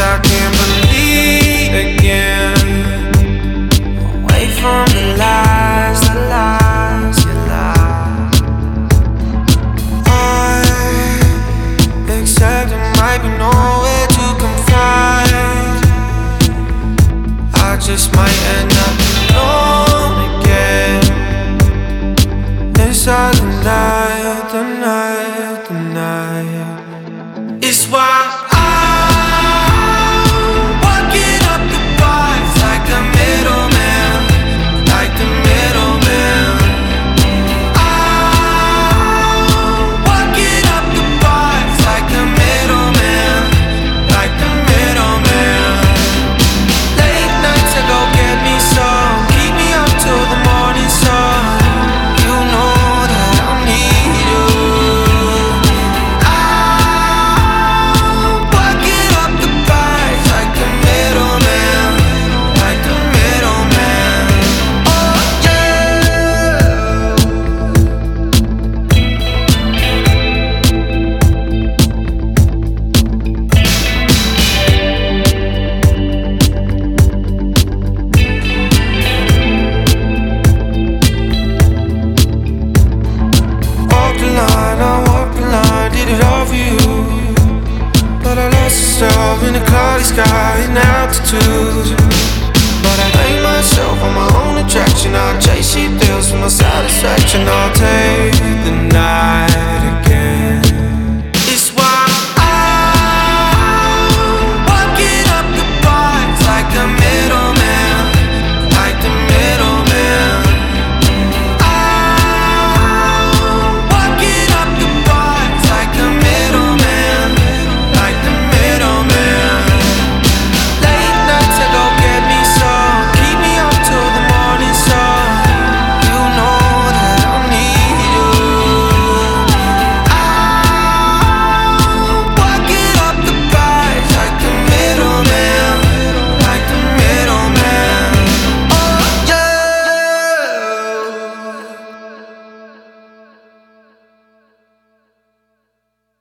I can't believe again. Away from the lies, you lie. I accept there might be nowhere to confide. I just might end up alone again. Inside the night, the night, the night. It's why I'm walking up the bars like the middleman, like the middleman. I'm walking up the bars like the middleman, like the middleman. Late nights to go get me some, keep me up till the morning sun. You know that I need you. I'm walking up the bars like the middleman, like the middleman. Oh yeah. Walked the line, did it all for you. But I lost myself in a cloudy sky in altitude. But I blame myself on my own attraction. I'll chase your thrills for my satisfaction. I'll take the night